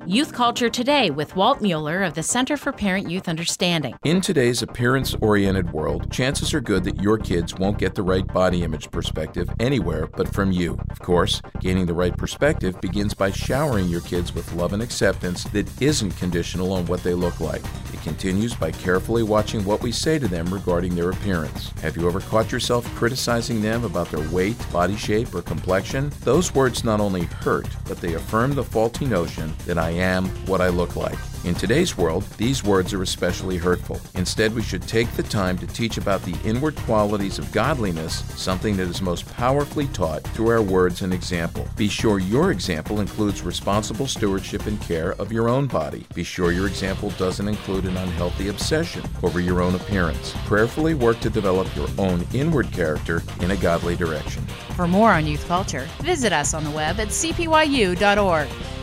Youth Culture Today with Walt Mueller of the Center for Parent-Youth Understanding. In today's appearance-oriented world, chances are good that your kids won't get the right body image perspective anywhere but from you. Of course, gaining the right perspective begins by showering your kids with love and acceptance that isn't conditional on what they look like. It continues by carefully watching what we say to them regarding their appearance. Have you ever caught yourself criticizing them about their weight, body shape, or complexion? Those words not only hurt, but they affirm the faulty notion that I am what I look like. In today's world, these words are especially hurtful. Instead, we should take the time to teach about the inward qualities of godliness, something that is most powerfully taught through our words and example. Be sure your example includes responsible stewardship and care of your own body. Be sure your example doesn't include an unhealthy obsession over your own appearance. Prayerfully work to develop your own inward character in a godly direction. For more on youth culture, visit us on the web at cpyu.org.